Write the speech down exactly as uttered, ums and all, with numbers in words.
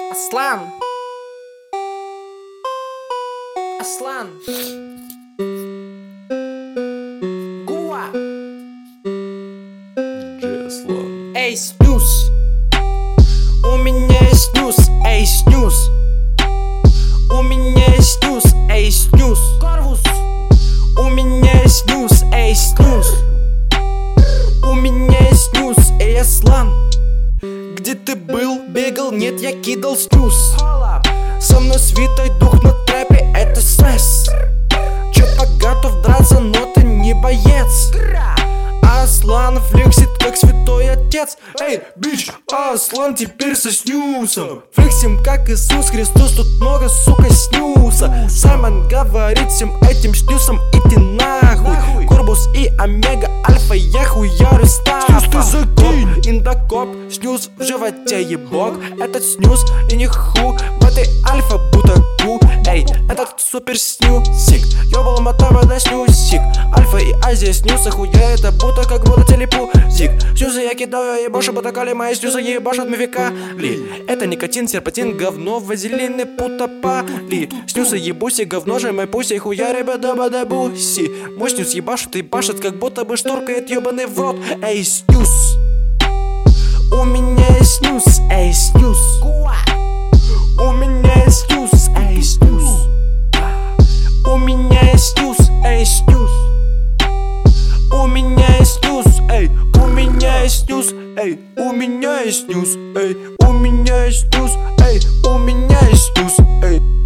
Аслан. Аслан. Гуа. Джеслан. Эй, снюс. У меня есть снюс. Эй, снюс. У меня есть снюс. Эй, снюс. Корвус. У меня есть снюс. Эй, снюс. У меня есть снюс. Эй, Аслан. Где ты был? Бегал? Нет, я кидал снюс. Со мной свитой дух на трэпе, это стресс. Чё-то готов драться, но ты не боец. Аслан флексит, как святой отец. Эй, бич, Аслан теперь со снюсом. Флексим, как Иисус Христос, тут много, сука, снюса. Саймон говорит всем этим снюсом идти нахуй. Корбус и Омега, Альфа, я хуярю стафа. Снюс ты закинь. Индокоп, снюс в животе, ебок. Этот снюс и не ху, в этой Альфа будто ку. Эй, этот супер снюсик, ёбал мотава на снюсик. Альфа и Азия снюса хуя, это будто как будто телепузик. Снюсы я кидаю, ебашу, потакали мои снюсы, ебашут мифика. Ли, это никотин, серпатин, говно, вазелины, путапали. Снюсы ебуси, говно же мой пуси, хуя, ребята, бада буси. Мой снюс ебашут и башит, как будто бы шторкает ебаный в рот. Эй, снюс. У меня есть снюс, эй, снюс. У меня есть снюс, эй, снюс. У меня есть снюс, эй, снюс. У меня есть снюс, эй, у меня есть снюс, эй, у меня есть снюс, эй, у меня есть снюс, эй, у меня есть снюс, эй.